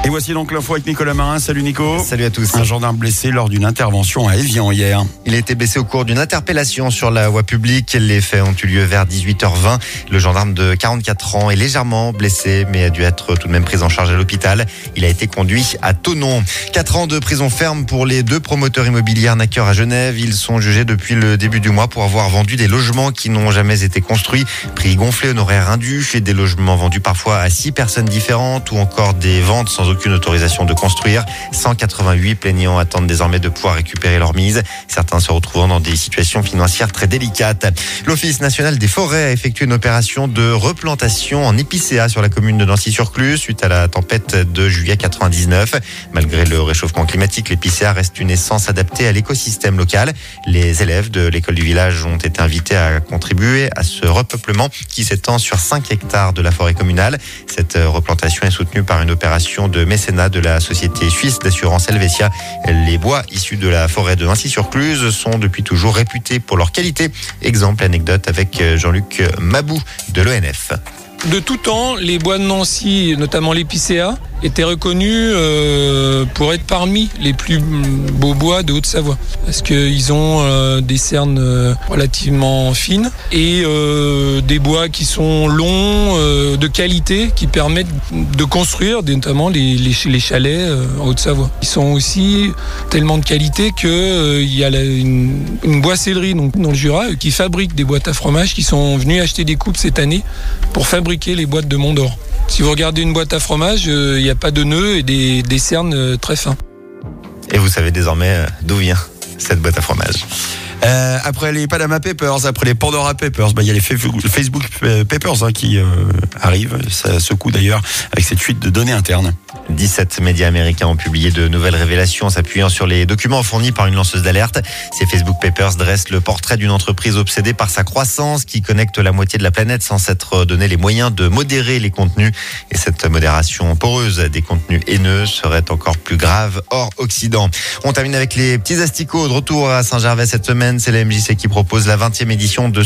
Et voici donc l'info avec Nicolas Marin. Salut Nico. Salut à tous. Un gendarme blessé lors d'une intervention à Évian hier. Il a été blessé au cours d'une interpellation sur la voie publique. Les faits ont eu lieu vers 18h20. Le gendarme de 44 ans est légèrement blessé, mais a dû être tout de même pris en charge à l'hôpital. Il a été conduit à Thonon. 4 ans de prison ferme pour les 2 promoteurs immobiliers arnaqueurs à Genève. Ils sont jugés depuis le début du mois pour avoir vendu des logements qui n'ont jamais été construits. Prix gonflé, honoraires indus, et des logements vendus parfois à 6 personnes différentes ou encore des ventes sans aucune autorisation de construire. 188 plaignants attendent désormais de pouvoir récupérer leur mise. Certains se retrouvant dans des situations financières très délicates. L'Office national des forêts a effectué une opération de replantation en épicéa sur la commune de Nancy-sur-Cluse suite à la tempête de juillet 99. Malgré le réchauffement climatique, l'épicéa reste une essence adaptée à l'écosystème local. Les élèves de l'école du village ont été invités à contribuer à ce repeuplement qui s'étend sur 5 hectares de la forêt communale. Cette replantation est soutenue par une opération de mécénat de la société suisse d'assurance Helvetia. Les bois issus de la forêt de Nancy-sur-Cluse sont depuis toujours réputés pour leur qualité. Exemple, anecdote avec Jean-Luc Mabou de l'ONF. De tout temps, les bois de Nancy, notamment l'épicéa, étaient reconnus pour être parmi les plus beaux bois de Haute-Savoie. Parce qu'ils ont des cernes relativement fines et des bois qui sont longs, de qualité, qui permettent de construire notamment les chalets en Haute-Savoie. Ils sont aussi tellement de qualité qu'il y a une boissellerie donc, dans le Jura qui fabrique des boîtes à fromage qui sont venus acheter des coupes cette année pour fabriquer les boîtes de Mont d'Or. Si vous regardez une boîte à fromage, il n'y a pas de nœuds et des cernes très fins. Et vous savez désormais d'où vient cette boîte à fromage. Après les Panama Papers, après les Pandora Papers, il y a les Facebook Papers qui arrivent. Ça secoue d'ailleurs avec cette fuite de données internes. 17 médias américains ont publié de nouvelles révélations en s'appuyant sur les documents fournis par une lanceuse d'alerte. Ces Facebook Papers dressent le portrait d'une entreprise obsédée par sa croissance qui connecte la moitié de la planète sans s'être donné les moyens de modérer les contenus. Et cette modération poreuse des contenus haineux serait encore plus grave hors Occident. On termine avec les petits asticots de retour à Saint-Gervais cette semaine. C'est la MJC qui propose la 20e édition de